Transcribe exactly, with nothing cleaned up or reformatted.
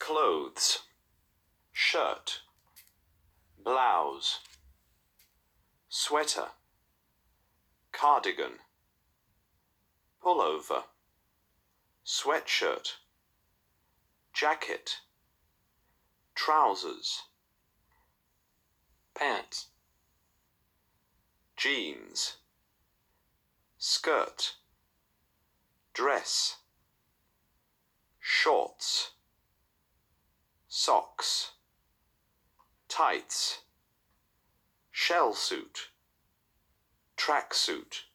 clothes, shirt, blouse, sweater, cardigan, pullover, sweatshirt, jacket, trousers, pants, jeans, skirt, dress, shorts, socks, tights, shell suit, tracksuit.